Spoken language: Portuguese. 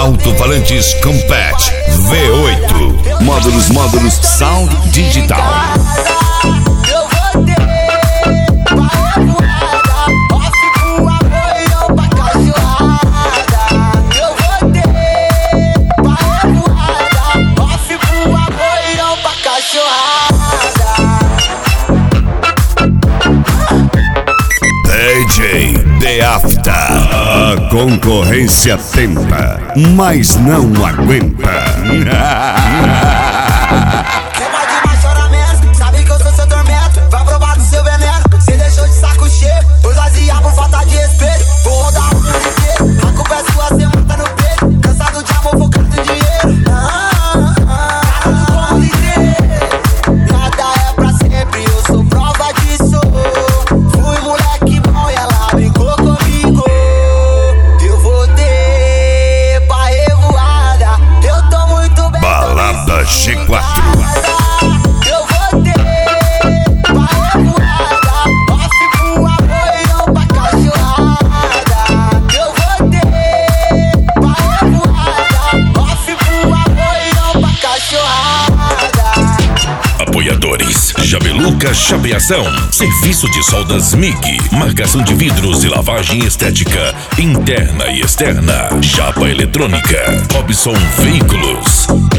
Alto-falantes Compact V8. Módulos Sound Digital. DJ The After. A concorrência tenta, mas não aguenta. Cê pode mais chorar menos, sabe que eu sou seu tormento. Vai provar do seu veneno, cê deixou de saco cheio. Pois vazia por falta de respeito. Vou rodar o mundo inteiro, a culpa é sua, cê mata no peito. Cansado de amor, focado em dinheiro. Nada como dizer, nada é pra sempre, eu sou prova disso. Fui moleque bom e ela brincou comigo. Eu vou ter pra revoada, eu tô muito bem. Balada G4. Eu vou ter pra revoada, off pro amor e não pra cachorrada. Eu vou ter pra revoada, off pro amor e não pra cachorrada. Apoiadores: Jabeluca Chapeação, serviço de soldas MIG, marcação de vidros e lavagem estética interna e externa. Chapa Eletrônica, Robson Veículos.